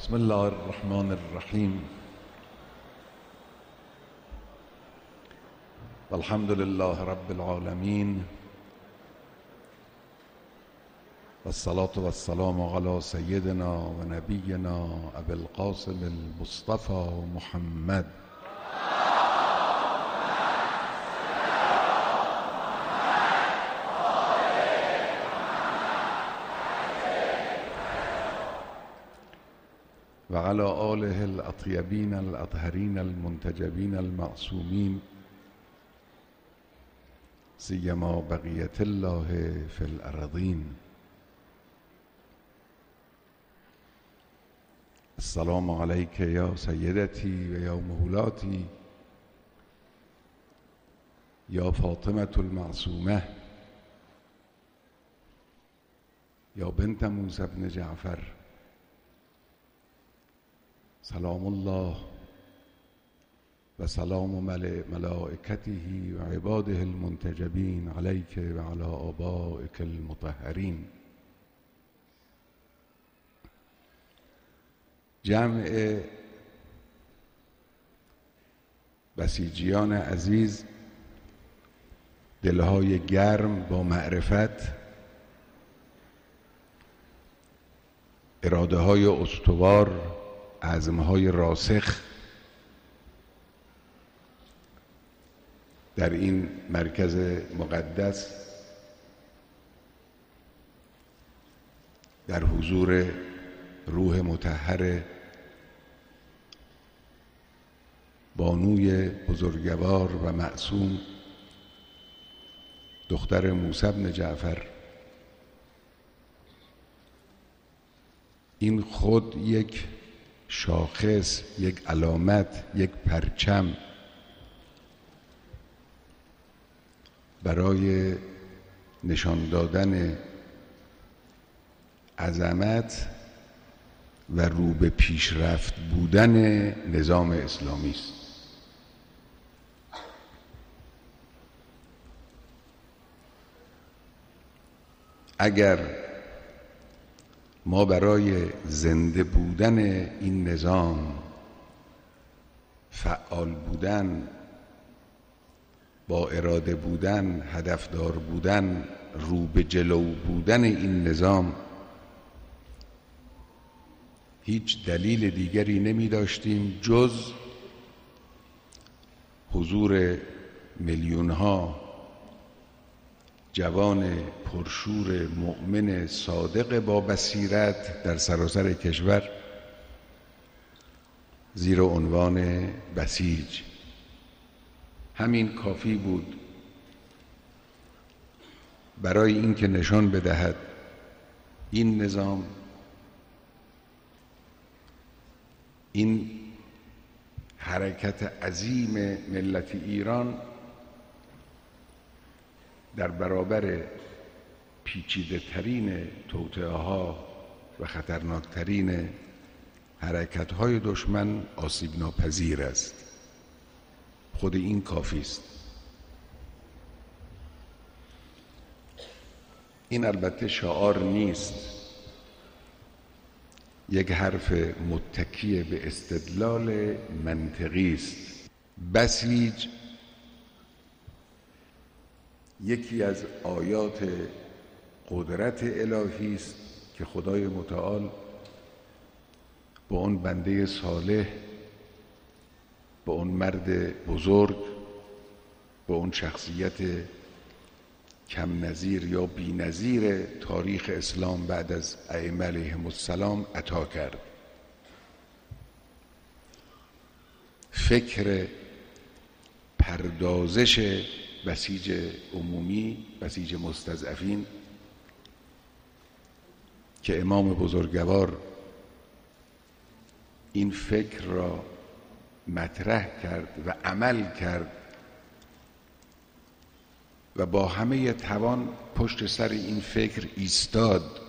بسم الله الرحمن الرحیم. والحمد لله رب العالمین والصلاة والسلام على سيدنا و نبینا ابی القاسم المصطفى محمد و علی آله الاطیبین الاطهرین المنتجبین المعصومین سیما بقیة الله فی الارضین. السلام علیک یا سیدتی و یا مولاتی یا فاطمة المعصومه یا بنت موسی بن جعفر، سلام الله و سلام ملائکته و عباده المنتجبین علیک و علی آبائک المطهرین. جمع بسیجیان عزیز، دلهای گرم با معرفت، اراده های استوار، عزمهای راسخ در این مرکز مقدس در حضور روح مطهر بانوی بزرگوار و معصوم دختر موسی بن جعفر، این خود یک شاخص، یک علامت، یک پرچم برای نشان دادن عظمت و رو به پیشرفت بودن نظام اسلامی است. اگر ما برای زنده بودن این نظام، فعال بودن، با اراده بودن، هدفدار بودن، رو به جلو بودن این نظام هیچ دلیل دیگری نمی داشتیم جز حضور میلیون ها جوان پرشور مؤمن صادق با بصیرت در سراسر کشور زیر عنوان بسیج. همین کافی بود برای اینکه نشان بدهد این نظام، این حرکت عظیم ملت ایران در برابر پیچیده ترین توطئه ها و خطرناکترین حرکت های دشمن آسیب ناپذیر است. خود این کافی است. این البته شعار نیست، یک حرف متکی به استدلال منطقی است. بسیج یکی از آیات قدرت الهی است که خدای متعال با اون بنده صالح، با اون مرد بزرگ، با اون شخصیت کم نظیر یا بی نظیر تاریخ اسلام بعد از ائمه علیهم السلام عطا کرد. فکر پردازش بسیج عمومی، بسیج مستضعفین که امام بزرگوار این فکر را مطرح کرد و عمل کرد و با همه توان پشت سر این فکر ایستاد،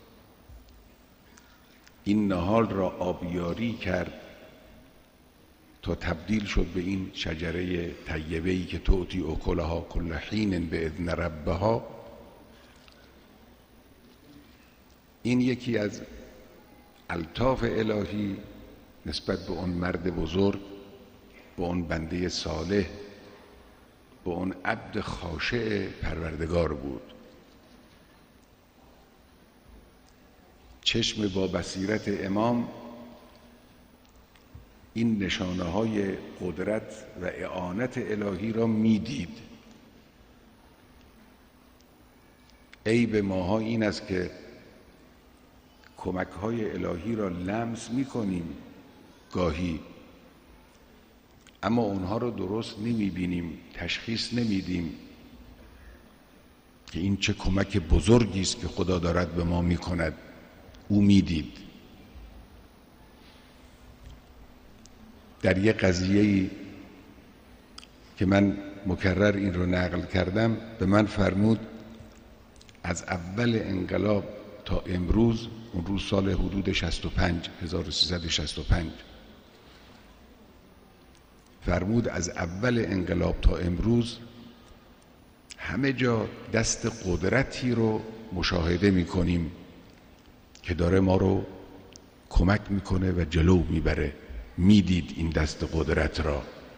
این نهال را آبیاری کرد تا تبدیل شد به این شجره طیبه‌ای که تؤتی اکلها کل حین باذن ربها. این یکی از الطاف الهی نسبت به اون مرد بزرگ، به اون بنده صالح، به اون عبد خاشع پروردگار بود. چشم با بصیرت امام این نشانه های قدرت و اعانت الهی را میدید. عیب ماها این است که کمک های الهی را لمس میکنیم گاهی، اما اونها رو درست نمیبینیم، تشخیص نمیدیم که این چه کمک بزرگی است که خدا دارد به ما میکند. او میدید. در یک قضیه‌ای که من مکرر این رو نقل کردم، به من فرمود از اول انقلاب تا امروز، اون روز سال حدود 1365 فرمود از اول انقلاب تا امروز همه جا دست قدرتی رو مشاهده میکنیم که داره ما رو کمک میکنه و جلو میبره. میدید این دست قدرت را.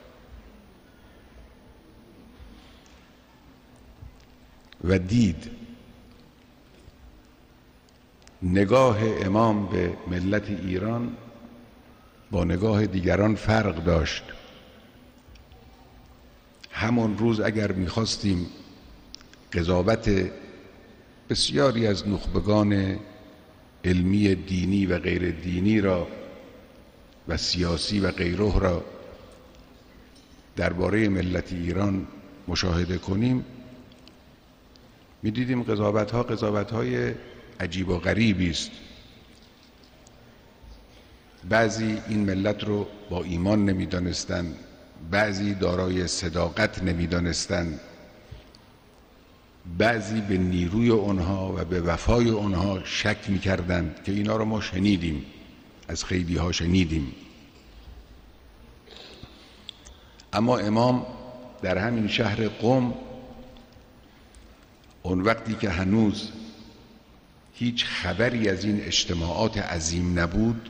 و دید. نگاه امام به ملت ایران با نگاه دیگران فرق داشت. همون روز اگر میخواستیم قضاوت بسیاری از نخبگان علمی دینی و غیر دینی را و سیاسی و غیره را درباره ملت ایران مشاهده کنیم، می‌دیدیم قضاوت‌های عجیب و غریبی است. بعضی این ملت رو با ایمان نمی‌دانستند، بعضی دارای صداقت نمی‌دانستند، بعضی به نیروی آنها و به وفای آنها شک می‌کردند که اینا رو ما شنیدیم، از خیلی ها شنیدیم. اما امام در همین شهر قم، اون وقتی که هنوز هیچ خبری از این اجتماعات عظیم نبود،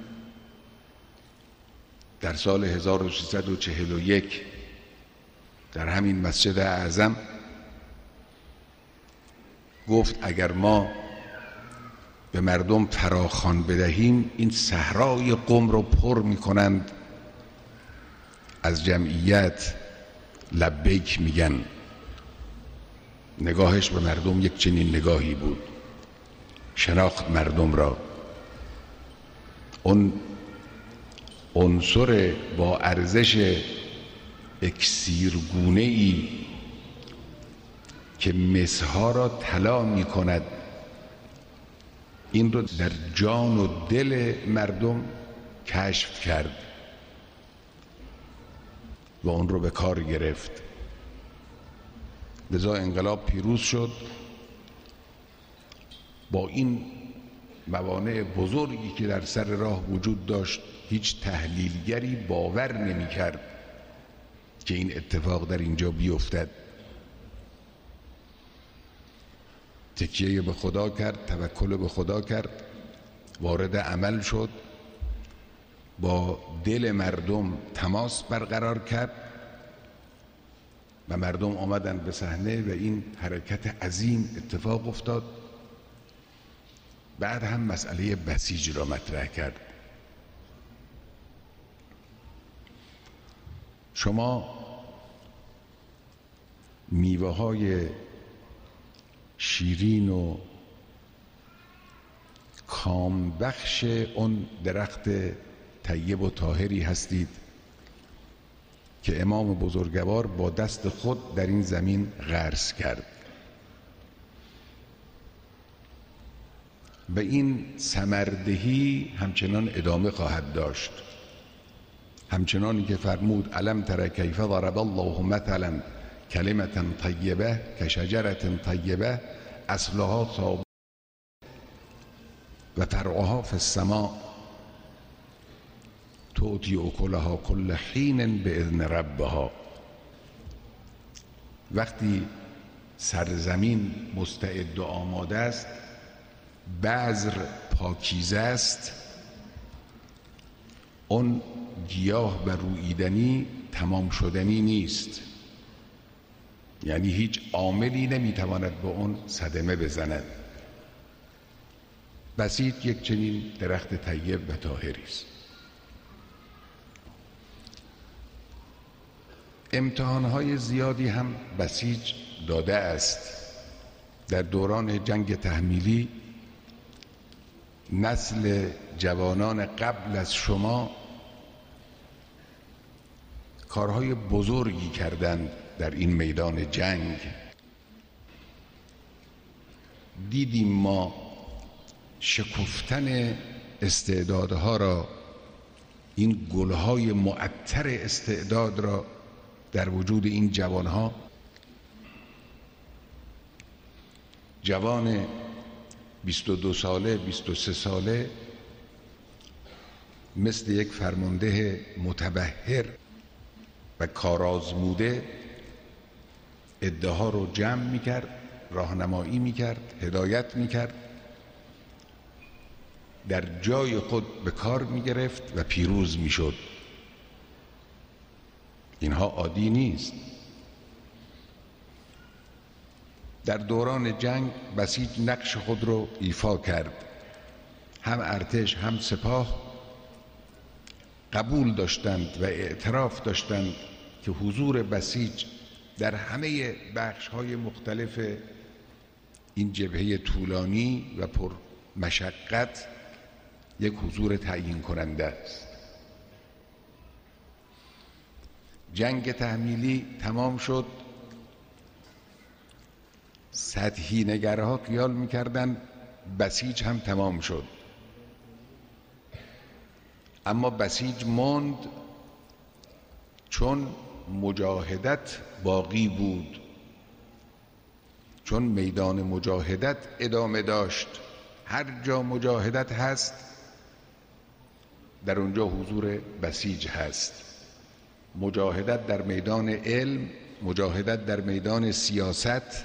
در سال 1341 در همین مسجد اعظم گفت اگر ما به مردم فراخوان بدهیم این صحرای قم رو پر میکنند از جمعیت لبیک میگن. نگاهش به مردم یک چنین نگاهی بود. شناخت مردم را. اون عنصر با ارزش اکسیرگونه‌ای که مسها را طلا میکند، این رو در جان و دل مردم کشف کرد و اون رو به کار گرفت. لذا انقلاب پیروز شد. با این موانع بزرگی که در سر راه وجود داشت، هیچ تحلیلگری باور نمی کرد که این اتفاق در اینجا بیفتد. تکیه به خدا کرد، توکل به خدا کرد، وارد عمل شد، با دل مردم تماس برقرار کرد و مردم آمدند به صحنه و این حرکت عظیم اتفاق افتاد. بعد هم مسئله بسیج را مطرح کرد. شما میوه های شیرین و کامبخش اون درخت طیب و طاهری هستید که امام بزرگوار با دست خود در این زمین غرس کرد و این ثمردهی همچنان ادامه خواهد داشت. همچنانی که فرمود الم تر کیف ضرب الله مثلا کلمة طیبه کشجرة طیبه اصلها ثابت و فرعها فی السماء تؤتی اکلها کل حین باذن ربها. وقتی سرزمین مستعد و آماده است، بذر پاکیزه است، اون گیاه و روییدنی تمام شدنی نیست، یعنی هیچ عاملی نمیتواند به اون صدمه بزند. بسیج یک چنین درخت طیب و طاهری است. امتحانهای زیادی هم بسیج داده است. در دوران جنگ تحمیلی نسل جوانان قبل از شما کارهای بزرگی کردند در این میدان جنگ. دیدیم ما شکفتن استعدادها را، این گلهای معطر استعداد را در وجود این جوانها. جوان 22 ساله 23 ساله مثل یک فرمانده متبحر و کارآزموده ادعاها رو جمع میکرد، راهنمایی میکرد، هدایت میکرد، در جای خود به کار میگرفت و پیروز میشد. اینها عادی نیست. در دوران جنگ بسیج نقش خود رو ایفا کرد. هم ارتش هم سپاه قبول داشتند و اعتراف داشتند که حضور بسیج در همه بخش‌های مختلف این جبهه طولانی و پر مشقت یک حضور تعیین کننده است. جنگ تحمیلی تمام شد. سطحی نگرها خیال می‌کردند بسیج هم تمام شد، اما بسیج ماند، چون مجاهدت باقی بود، چون میدان مجاهدت ادامه داشت. هر جا مجاهدت هست در اونجا حضور بسیج هست. مجاهدت در میدان علم، مجاهدت در میدان سیاست،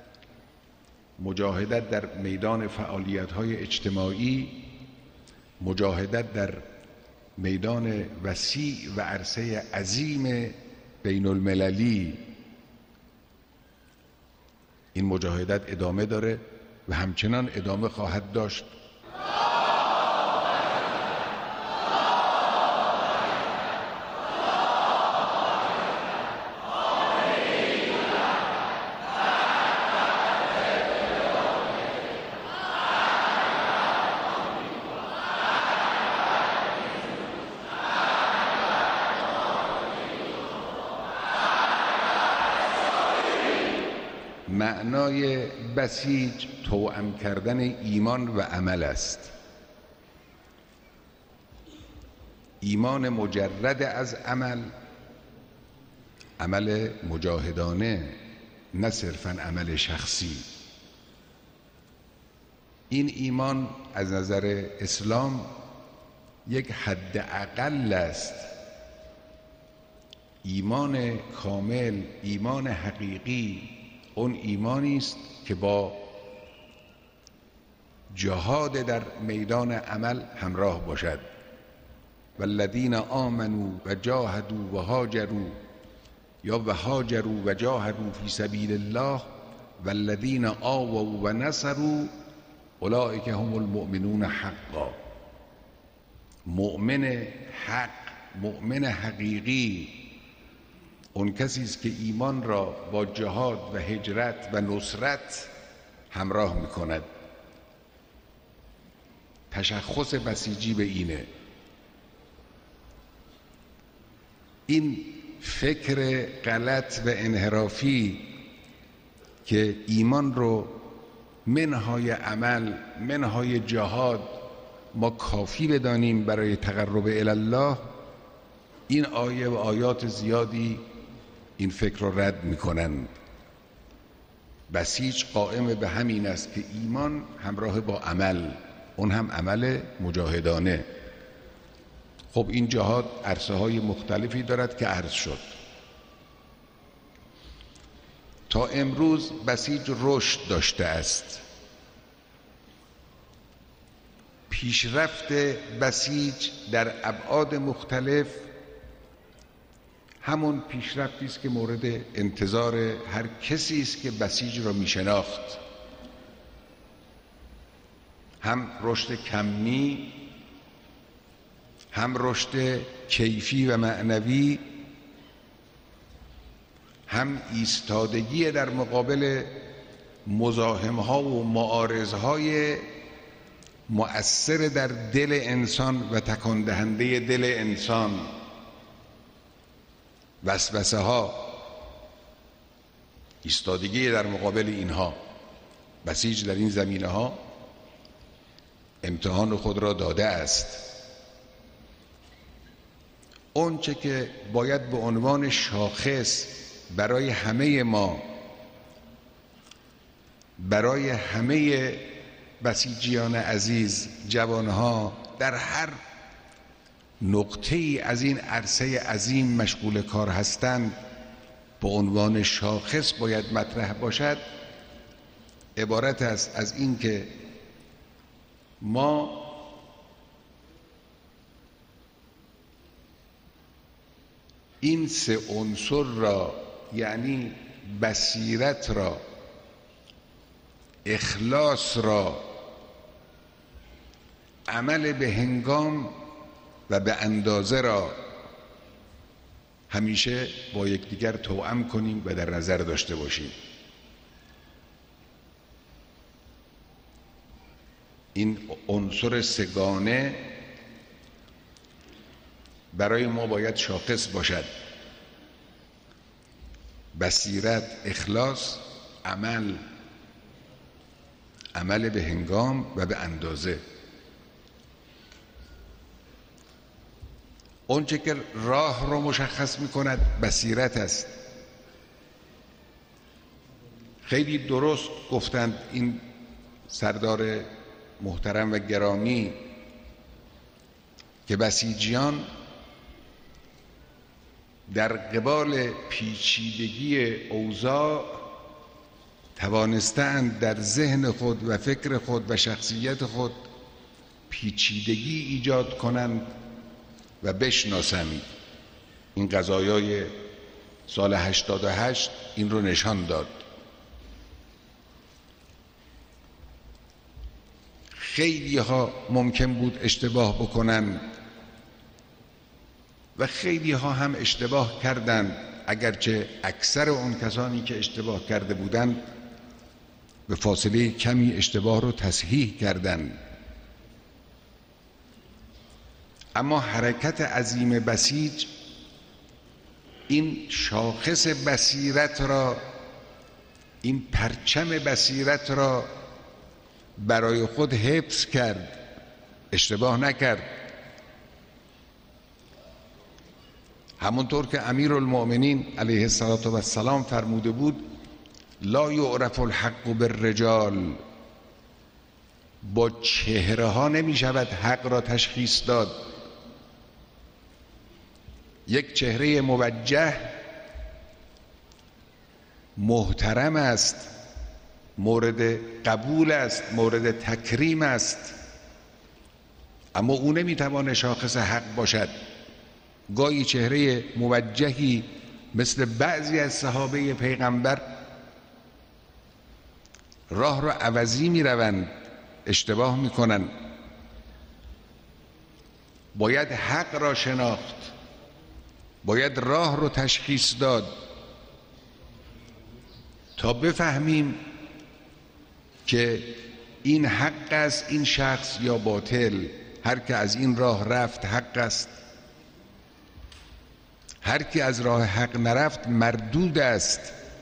مجاهدت در میدان فعالیت‌های اجتماعی، مجاهدت در میدان وسیع و عرصه عظیم بین المللی، این مجاهدت ادامه داره و همچنان ادامه خواهد داشت. معنای بسیج توأم کردن ایمان و عمل است. ایمان مجرد از عمل، عمل مجاهدانه، نه صرفاً عمل شخصی. این ایمان از نظر اسلام یک حد اقل است. ایمان کامل، ایمان حقیقی، اون ایمانی است که با جهاد در میدان عمل همراه باشد. والذین آمنوا و جاهدوا و هاجروا، یا و هاجروا و جاهدوا فی سبیل الله والذین آووا و نصروا اولئک هم المؤمنون حقا. مؤمن حق، مؤمن حقیقی اون کسی است که ایمان را با جهاد و هجرت و نصرت همراه میکند. تشخص بسیجی به اینه. این فکر غلط و انحرافی که ایمان رو منهای عمل، منهای جهاد ما کافی بدانیم برای تقرب الی الله، این آیه و آیات زیادی این فکر رو رد میکنند. بسیج قائم به همین است که ایمان همراه با عمل، اون هم عمل مجاهدانه. خب این جهاد عرصه های مختلفی دارد که عرض شد. تا امروز بسیج رشد داشته است. پیشرفت بسیج در ابعاد مختلف همون پیشرفتی است که مورد انتظار هر کسی است که بسیج را میشناخت. هم رشد کمی، هم رشد کیفی و معنوی، هم ایستادگی در مقابل مزاحم‌ها و معارضهای مؤثر در دل انسان و تکان دهنده دل انسان، وسوسه ها، ایستادگی در مقابل اینها. بسیج در این زمینه ها امتحان خود را داده است. اون چه که باید به عنوان شاخص برای همه ما، برای همه بسیجیان عزیز، جوانها در هر نقطه‌ای از این عرصه عظیم مشغول کار هستند، به عنوان شاخص باید مطرح باشد، عبارت است از این که ما این سه عنصر را، یعنی بصیرت را، اخلاص را، عمل به هنگام و به اندازه را همیشه با یکدیگر توأم کنیم و در نظر داشته باشیم. این عنصر سگانه برای ما باید شاخص باشد: بصیرت، اخلاص، عمل به هنگام و به اندازه. اونچه که راه رو مشخص می کند بصیرت است. خیلی درست گفتند این سردار محترم و گرامی که بسیجیان در قبال پیچیدگی اوضاع توانستند در ذهن خود و فکر خود و شخصیت خود پیچیدگی ایجاد کنند و بشناسند. این قضایای سال 88 این رو نشان داد. خیلی ها ممکن بود اشتباه بکنند و خیلی ها هم اشتباه کردند، اگرچه اکثر اون کسانی که اشتباه کرده بودند به فاصله کمی اشتباه رو تصحیح کردند. اما حرکت عظیم بسیج این شاخص بصیرت را، این پرچم بصیرت را برای خود حفظ کرد، اشتباه نکرد. همونطور که امیرالمؤمنین علیه السلام فرموده بود: لا یعرف الحق بالرجال، با چهره ها نمی شود حق را تشخیص داد. یک چهره موجه محترم است، مورد قبول است، مورد تکریم است، اما او نمیتواند شاخص حق باشد. گاهی چهره موجهی مثل بعضی از صحابه پیغمبر راه را عوضی میروند، اشتباه میکنند. باید حق را شناخت، باید راه رو تشخیص داد تا بفهمیم که این حق است، این شخص یا باطل. هر که از این راه رفت حق است، هر که از راه حق نرفت مردود است.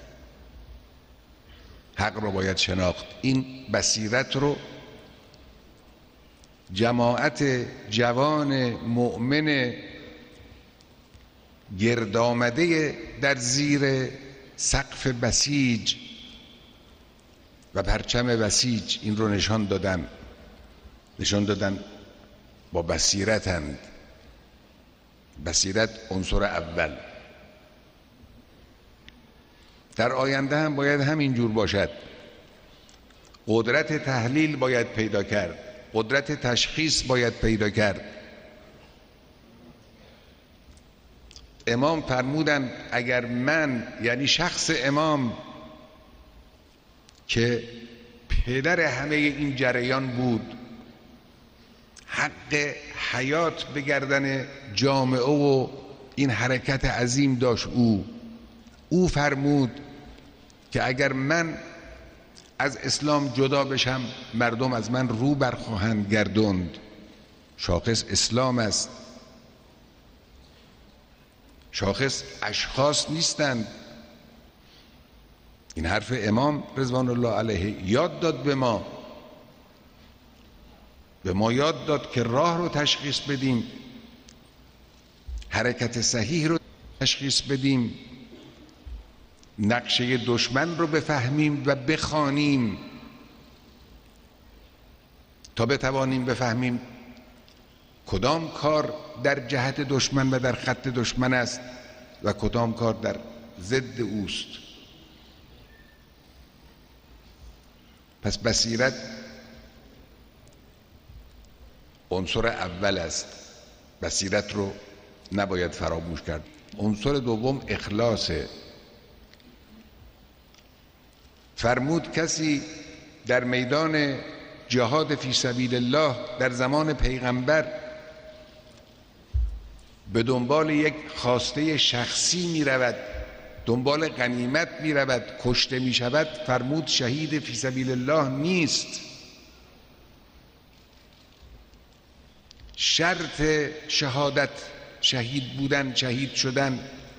حق رو باید شناخت. این بصیرت رو جماعت جوان مؤمن گرد آمده در زیر سقف بسیج و پرچم بسیج این رو نشان دادن با بصیرتند. بصیرت عنصر اول. در آینده هم باید همین جور باشد. قدرت تحلیل باید پیدا کرد، قدرت تشخیص باید پیدا کرد. امام فرمودند اگر من، یعنی شخص امام که پدر همه این جریان بود، حق حیات به گردن جامعه و این حرکت عظیم داشت، او فرمود که اگر من از اسلام جدا بشم مردم از من رو برخواهند گردوند. شاخص اسلام است، شاخص اشخاص نیستند. این حرف امام رضوان الله علیه یاد داد به ما یاد داد که راه رو تشخیص بدیم، حرکت صحیح رو تشخیص بدیم، نقشه دشمن رو بفهمیم و بخوانیم تا بتوانیم بفهمیم کدام کار در جهت دشمن و در خط دشمن است و کدام کار در ضد اوست. پس بصیرت عنصر اول است، بصیرت رو نباید فراموش کرد. عنصر دوم اخلاصه. فرمود کسی در میدان جهاد فی سبیل الله در زمان پیغمبر به دنبال یک خواسته شخصی می رود، دنبال غنیمت می رود، کشته می شود، فرمود شهید فی سبیل الله نیست. شرط شهادت، شهید بودن، شهید شدن،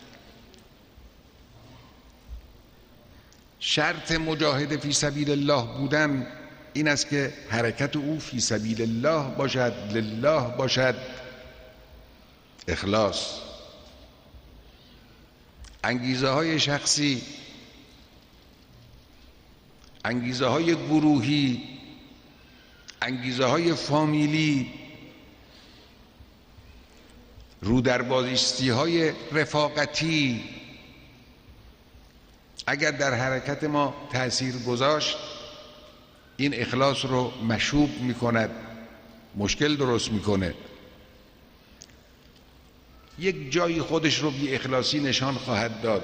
شرط مجاهد فی سبیل الله بودن این است که حرکت او فی سبیل الله باشد، لله باشد. اخلاص. انگیزه های شخصی، انگیزه های گروهی، انگیزه های فامیلی، رودربازیستی های رفاقتی اگر در حرکت ما تأثیر گذاشت، این اخلاص رو مشوب میکند، مشکل درست میکنه، یک جایی خودش رو بی اخلاصی نشان خواهد داد.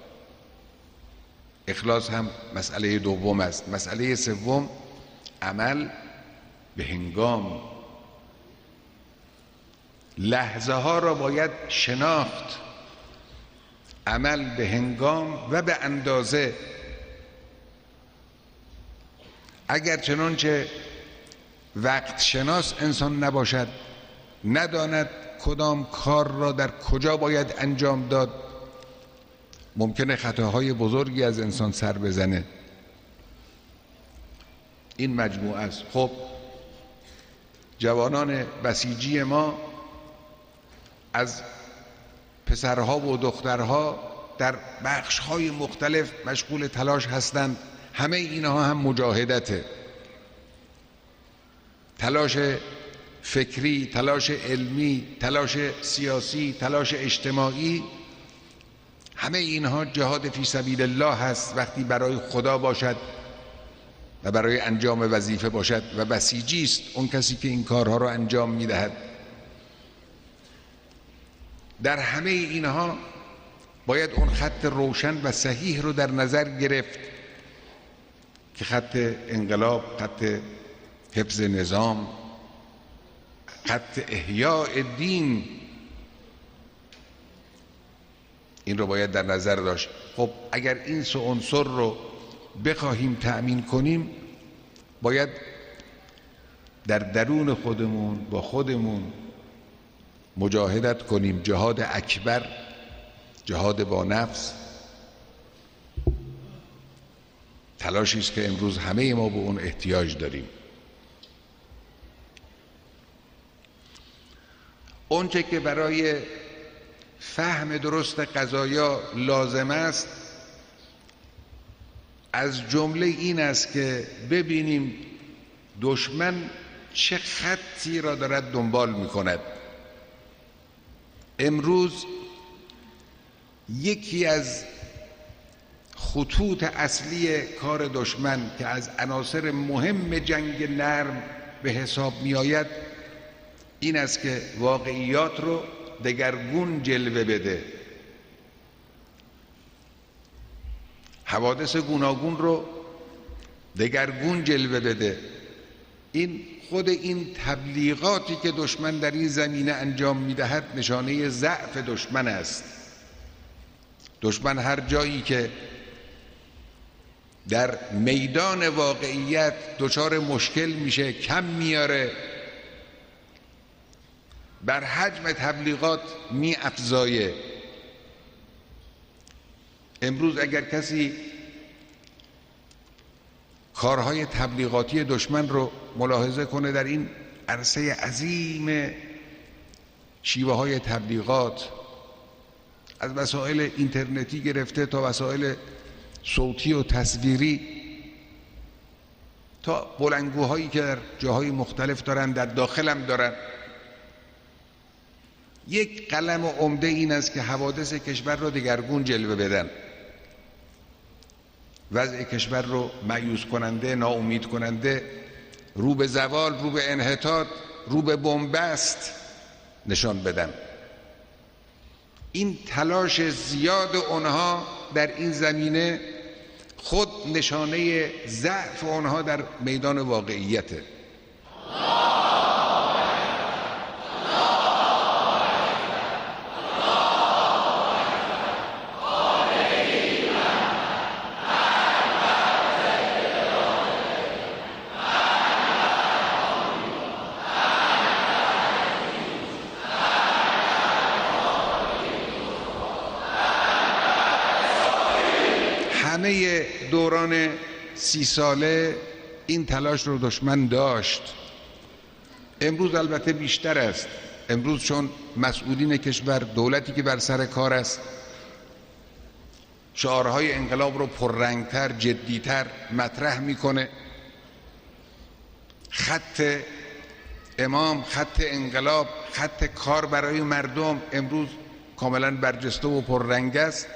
اخلاص هم مسئله دوم است. مسئله سوم عمل به هنگام. لحظه ها را باید شناخت، عمل به هنگام و به اندازه. اگر چنانچه وقت شناس انسان نباشد، نداند کدام کار را در کجا باید انجام داد، ممکنه خطاهای بزرگی از انسان سر بزنه. این مجموعه است. خب جوانان بسیجی ما از پسرها و دخترها در بخش‌های مختلف مشغول تلاش هستند. همه اینها هم مجاهدته، تلاش فکری، تلاش علمی، تلاش سیاسی، تلاش اجتماعی، همه اینها جهاد فی سبیل الله هست وقتی برای خدا باشد و برای انجام وظیفه باشد. و بسیجی است اون کسی که این کارها را انجام میدهد. در همه اینها باید اون خط روشن و صحیح رو در نظر گرفت که خط انقلاب، خط حفظ نظام، خط احیاء دین، این رو باید در نظر داشت. خب اگر این سه عنصر رو بخواهیم تأمین کنیم، باید در درون خودمون با خودمون مجاهدت کنیم، جهاد اکبر، جهاد با نفس. تلاشی است که امروز همه ما به اون احتیاج داریم. اونچه که برای فهم درست قضایا لازم است از جمله این است که ببینیم دشمن چه خطی را دارد دنبال می کند. امروز یکی از خطوط اصلی کار دشمن که از عناصر مهم جنگ نرم به حساب می آید این است که واقعیات رو دگرگون جلوه بده، حوادث گوناگون رو دگرگون جلوه بده. خود این تبلیغاتی که دشمن در این زمینه انجام می‌دهد نشانه ضعف دشمن است. دشمن هر جایی که در میدان واقعیت دچار مشکل میشه، کم میاره، بر حجم تبلیغات می‌افزایه. امروز اگر کسی کارهای تبلیغاتی دشمن رو ملاحظه کنه در این عرصه عظیم شیوه های تبلیغات، از وسایل اینترنتی گرفته تا وسایل صوتی و تصویری تا بلندگوهایی که در جاهای مختلف دارن، در داخل هم دارن، یک قلم عمده این است که حوادث کشور رو دگرگون جلوه بدن، وضع کشور رو مایوس کننده، ناامید کننده، رو به زوال، رو به انحطاط، رو به بنبست نشان بدن. این تلاش زیاد اونها در این زمینه خود نشانه ضعف اونها در میدان واقعیته. همه دوران 30 ساله این تلاش رو دشمن داشت. امروز البته بیشتر است. امروز چون مسئولین کشور، دولتی که بر سر کار است، شعارهای انقلاب رو پررنگتر، جدیتر مطرح میکنه. خط امام، خط انقلاب، خط کار برای مردم امروز کاملا برجسته و پررنگ است.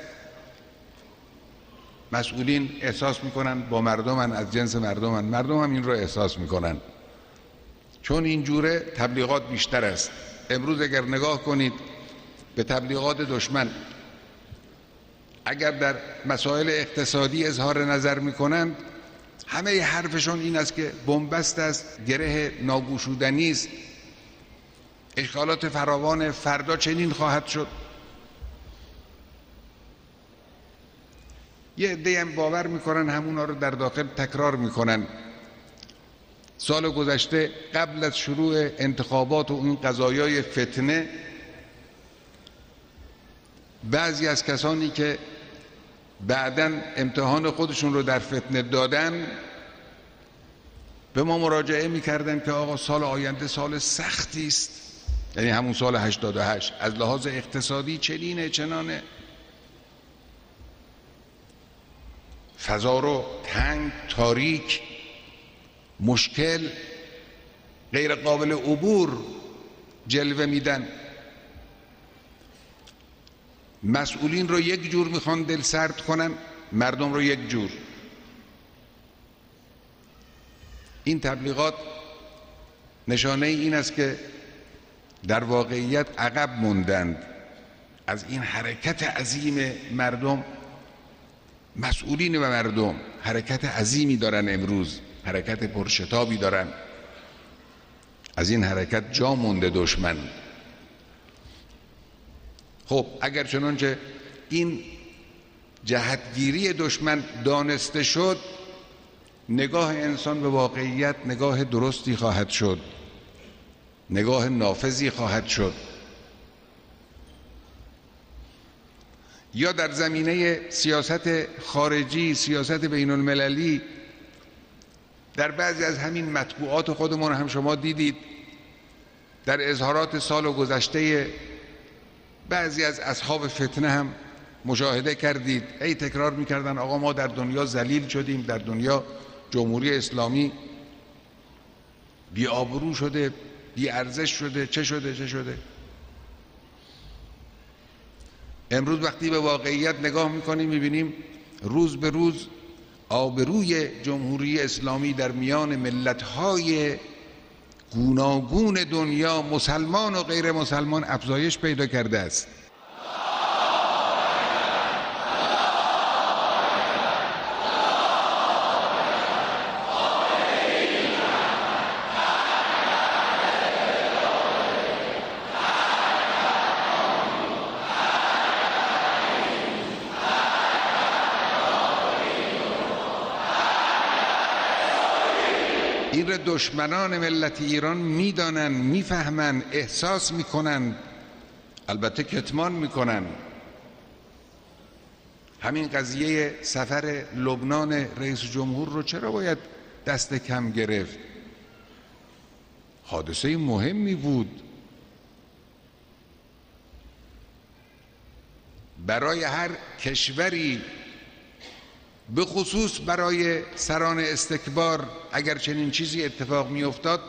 مسئولین احساس میکنن با مردمن، از جنس مردمن، مردم هم این رو احساس میکنن. چون اینجوره تبلیغات بیشتر است. امروز اگر نگاه کنید به تبلیغات دشمن، اگر در مسائل اقتصادی اظهار نظر میکنند، همه حرفشون این است که بنبست است، گره ناگشودنی است، اشکالات فراوان، فردا چنین خواهد شد. یه عده هم باور میکنن همونا رو در داخل تکرار میکنن. سال گذشته قبل از شروع انتخابات و این قضایای فتنه، بعضی از کسانی که بعداً امتحان خودشون رو در فتنه دادن به ما مراجعه میکردن که آقا سال آینده سال سختی است، یعنی همون سال 88، از لحاظ اقتصادی چنینه چنانه، فضا رو تنگ، تاریک، مشکل، غیر قابل عبور جلوه میدن. مسئولین رو یک جور میخوان دل سرد کنن، مردم رو یک جور. این تبلیغات نشانه این است که در واقعیت عقب موندند از این حرکت عظیم مردم. مسئولین و مردم حرکت عظیمی دارن، امروز حرکت پرشتابی دارن. از این حرکت جا مونده دشمن. خب اگر چنانچه این جهتگیری دشمن دانسته شد، نگاه انسان به واقعیت نگاه درستی خواهد شد، نگاه نافذی خواهد شد. یا در زمینه سیاست خارجی، سیاست بین المللی، در بعضی از همین مطبوعات خودمون هم شما دیدید، در اظهارات سال گذشته بعضی از اصحاب فتنه هم مشاهده کردید، ای تکرار میکردن آقا ما در دنیا ذلیل شدیم، در دنیا جمهوری اسلامی بی آبرو شده، بی ارزش شده، چه شده چه شده. امروز وقتی به واقعیت نگاه میکنیم میبینیم روز به روز آبروی جمهوری اسلامی در میان ملت‌های گوناگون دنیا، مسلمان و غیر مسلمان، افزایش پیدا کرده است. این را دشمنان ملت ایران میدانن، میفهمن، احساس میکنن، البته کتمان میکنن. همین قضیه سفر لبنان رئیس جمهور رو چرا باید دست کم گرفت؟ حادثه مهمی بود برای هر کشوری، به خصوص برای سران استکبار. اگر چنین چیزی اتفاق می افتاد،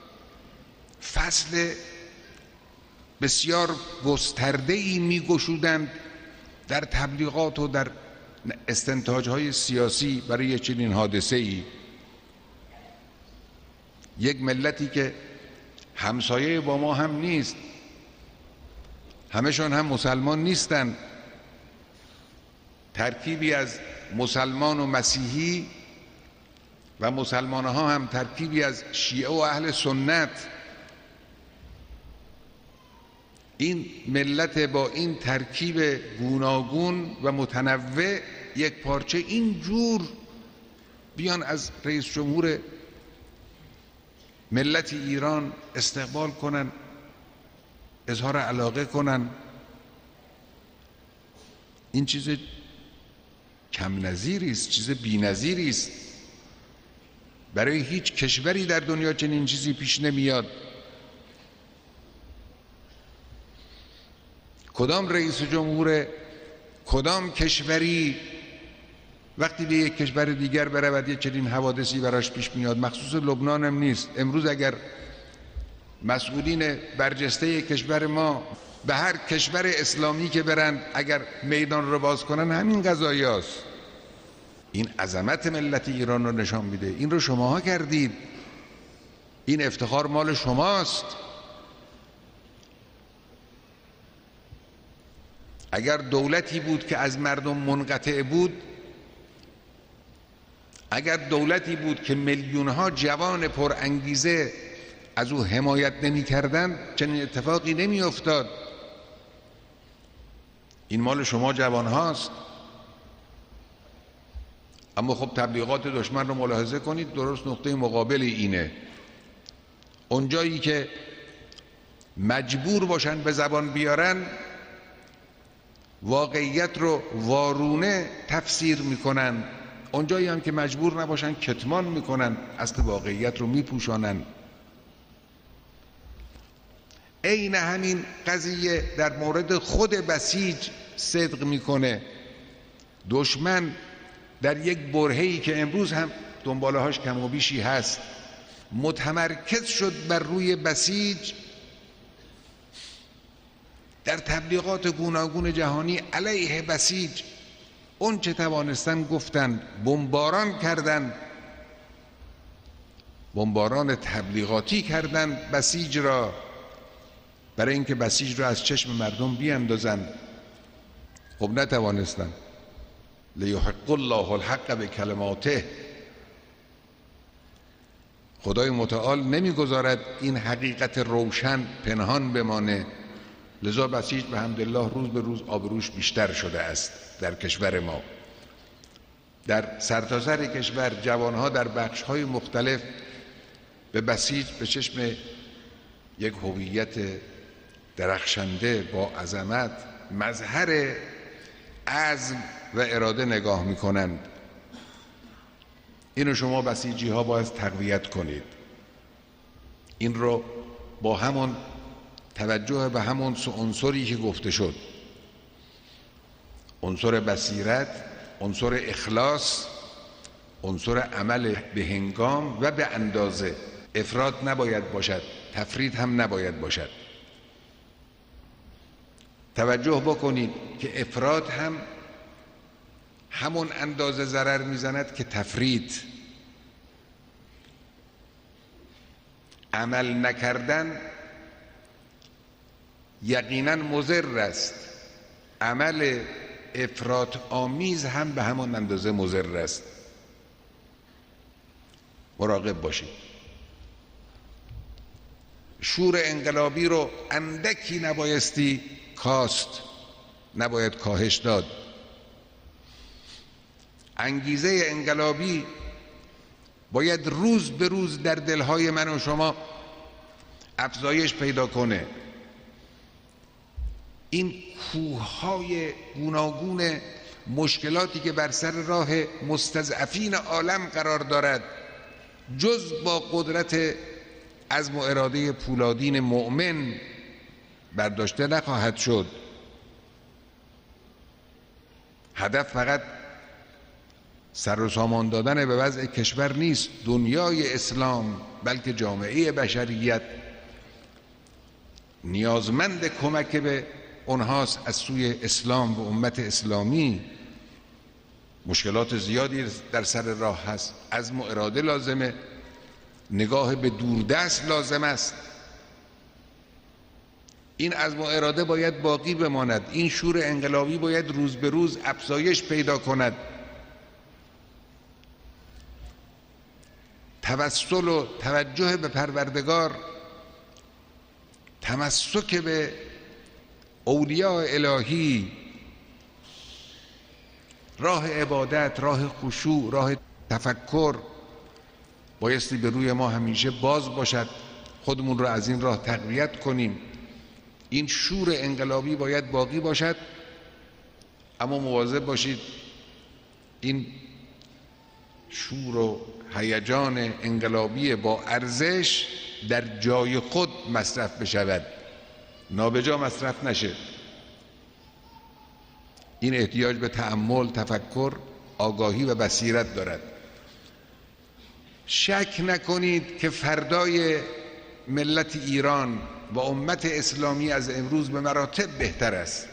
فصل بسیار گسترده‌ای می گشودند در تبلیغات و در استنتاج‌های سیاسی برای چنین حادثه‌ای. یک ملتی که همسایه با ما هم نیست، همشون هم مسلمان نیستند، ترکیبی از مسلمان و مسیحی و مسلمان ها هم ترکیبی از شیعه و اهل سنت. این ملت با این ترکیب گوناگون و متنوع یک پارچه اینجور بیان از رئیس جمهور ملت ایران استقبال کنن، اظهار علاقه کنن، این چیز کم نظیری است، چیز بی نظیری است. برای هیچ کشوری در دنیا چنین چیزی پیش نمیاد. کدام رئیس جمهور کدام کشوری وقتی به یک کشور دیگر برود یک چنین حوادثی براش پیش میاد؟ مخصوص لبنان هم نیست. امروز اگر مسئولین برجسته کشور ما به هر کشور اسلامی که برند، اگر میدان رو باز کنن، همین قضایاست. این عظمت ملت ایران رو نشان میده. این رو شماها کردید، این افتخار مال شماست. اگر دولتی بود که از مردم منقطع بود، اگر دولتی بود که میلیونها جوان پر انگیزه از او حمایت نمی کردن، چنین اتفاقی نمی افتاد. این مال شما جوان هاست. اما خب تبلیغات دشمن رو ملاحظه کنید، درست نقطه مقابل اینه. اونجایی که مجبور باشن به زبان بیارن، واقعیت رو وارونه تفسیر میکنن. اونجایی هم که مجبور نباشن کتمان میکنن، اصل واقعیت رو میپوشانن. عین همین قضیه در مورد خود بسیج صدق میکنه. دشمن در یک برهه‌ای که امروز هم دنبالهاش کم و بیشی هست، متمرکز شد بر روی بسیج، در تبلیغات گوناگون جهانی علیه بسیج اون چه توانستن گفتن، بمباران کردن، بمباران تبلیغاتی کردن بسیج را، برای اینکه بسیج را از چشم مردم بیاندازن. خب نتوانستن. لیحق الله الحق بکلماته. خدای متعال نمیگذارد این حقیقت روشن پنهان بمانه. لذا بسیج به حمدالله روز به روز آبروش بیشتر شده است در کشور ما. در سرتاسر کشور جوانها در بخش‌های مختلف به بسیج به چشم یک هویت درخشنده با عظمت، مظهر عزم و اراده نگاه می‌کنند. اینو شما بسیجی ها باید تقویت کنید. این رو با همون توجه به همون عنصری که گفته شد، عنصر بصیرت، عنصر اخلاص، عنصر عمل به هنگام و به اندازه. افراط نباید باشد، تفرید هم نباید باشد. توجه بکنید که افراط هم همون اندازه ضرر میزند که تفرید. عمل نکردن یقینا مضر است، عمل افراط آمیز هم به همان اندازه مضر است. مراقب باشید. شور انقلابی رو اندکی نبایستی کاست، نباید کاهش داد. انگیزه انقلابی باید روز به روز در دلهای من و شما افزایش پیدا کنه. این کوههای گوناگون مشکلاتی که بر سر راه مستضعفین عالم قرار دارد جز با قدرت عزم و اراده پولادین مؤمن برداشته نخواهد شد. هدف فقط سر و سامان دادن به وضع کشور نیست، دنیای اسلام بلکه جامعه بشریت نیازمند کمک به اونهاست از سوی اسلام و امت اسلامی. مشکلات زیادی در سر راه هست، عزم و اراده لازمه، نگاه به دوردست لازم است. این عزم و اراده باید باقی بماند، این شور انقلابی باید روز به روز افزایش پیدا کند. توسل و توجه به پروردگار، تمسک به اولیاء الهی، راه عبادت، راه خشوع، راه تفکر بایستی به روی ما همیشه باز باشد. خودمون رو از این راه تقویت کنیم. این شور انقلابی باید باقی باشد، اما مواظب باشید این شور و هیجان انقلابی با ارزش در جای خود مصرف بشود، نابجا مصرف نشه. این احتیاج به تأمل، تفکر، آگاهی و بصیرت دارد. شک نکنید که فردای ملت ایران و امت اسلامی از امروز به مراتب بهتر است.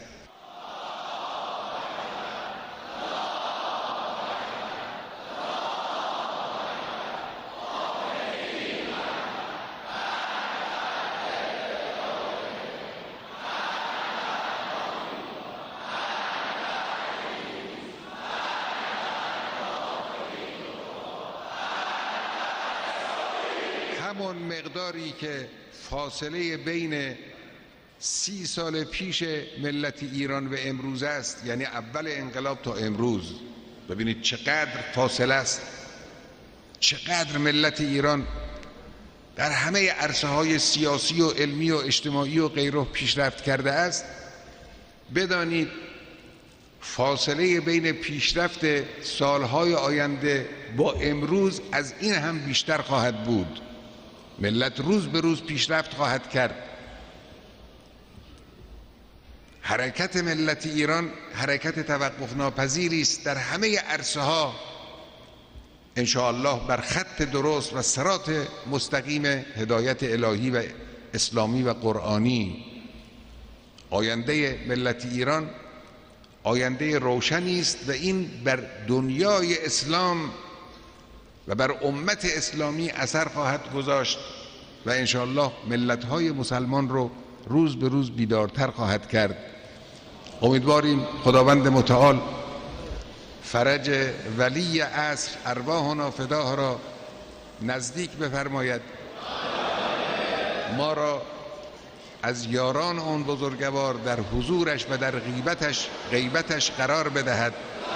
همون مقداری که فاصله بین 30 سال پیش ملت ایران و امروز است، یعنی اول انقلاب تا امروز، ببینید چقدر فاصله است، چقدر ملت ایران در همه عرصه‌های سیاسی و علمی و اجتماعی و غیره پیشرفت کرده است. بدانید فاصله بین پیشرفت سالهای آینده با امروز از این هم بیشتر خواهد بود. ملت روز به روز پیشرفت خواهد کرد. حرکت ملت ایران حرکت توقف ناپذیری است در همه عرصه‌ها، ان شاء الله بر خط درست و صراط مستقیم هدایت الهی و اسلامی و قرآنی. آینده ملت ایران آینده روشنی است و این بر دنیای اسلام و بر امت اسلامی اثر خواهد گذاشت و انشاءالله ملت‌های مسلمان رو روز به روز بیدارتر خواهد کرد. امیدواریم خداوند متعال فرج ولی عصر ارواحنا فداها را نزدیک بفرماید، ما را از یاران اون بزرگوار در حضورش و در غیبتش قرار بدهد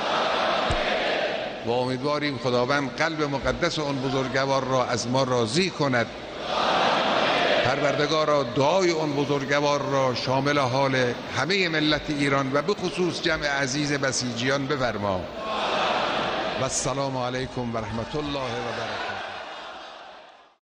و امیدواریم خداوند قلب مقدس اون بزرگوار را از ما راضی کند. پروردگارا دعای اون بزرگوار را شامل حال همه ملت ایران و به خصوص جمع عزیز بسیجیان بفرما. و السلام علیکم و رحمت الله و برکاته.